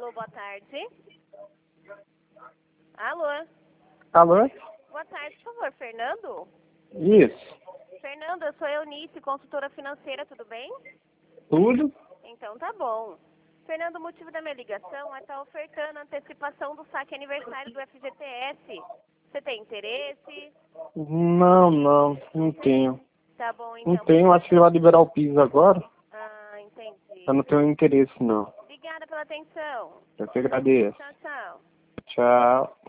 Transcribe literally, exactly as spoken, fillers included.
Alô, boa tarde. Alô? Alô? Boa tarde, por favor, Fernando? Isso. Fernando, eu sou Eunice, consultora financeira, tudo bem? Tudo? Então tá bom. Fernando, o motivo da minha ligação é estar ofertando a antecipação do saque aniversário do F G T S. Você tem interesse? Não, não, não tenho. Tá bom, Não então. tenho, acho que vai liberar o piso agora. Ah, entendi. Eu não tenho interesse, não. Obrigada pela atenção. Eu que agradeço. Tchau, tchau. Tchau.